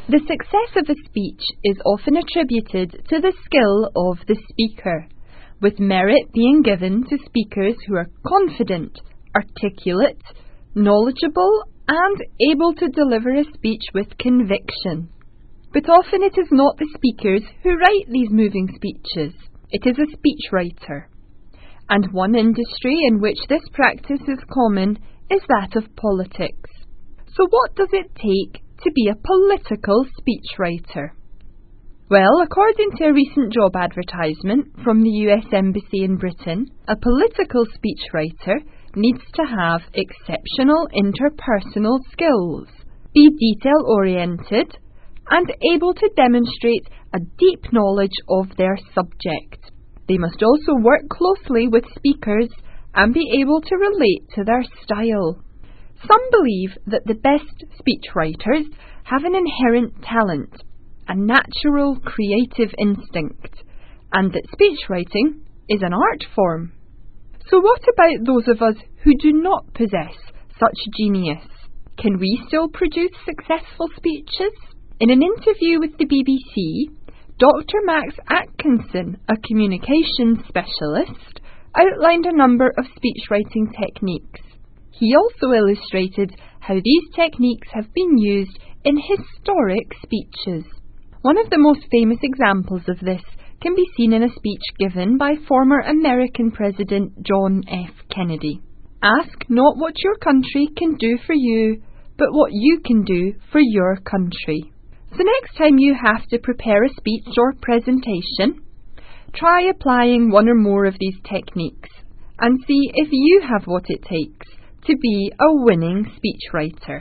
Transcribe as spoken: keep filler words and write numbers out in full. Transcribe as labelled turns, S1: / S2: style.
S1: The success of a speech is often attributed to the skill of the speaker, with merit being given to speakers who are confident, articulate, knowledgeable, and able to deliver a speech with conviction. But often it is not the speakers who write these moving speeches, it is a speechwriter. And one industry in which this practice is common is that of politics. So what does it take to be a political speechwriter? Well, according to a recent job advertisement from the U S Embassy in Britain, a political speechwriter needs to have exceptional interpersonal skills, be detail-oriented, and able to demonstrate a deep knowledge of their subject. They must also work closely with speakers and be able to relate to their style. Some believe that the best speechwriters have an inherent talent, a natural creative instinct, and that speechwriting is an art form. So what about those of us who do not possess such genius? Can we still produce successful speeches? In an interview with the B B C, Doctor Max Atkinson, a communications specialist, outlined a number of speechwriting techniques. He also illustrated how these techniques have been used in historic speeches. One of the most famous examples of this can be seen in a speech given by former American President John F. Kennedy. Ask not what your country can do for you, but what you can do for your country. So next time you have to prepare a speech or presentation, try applying one or more of these techniques and see if you have what it takes to be a winning speechwriter.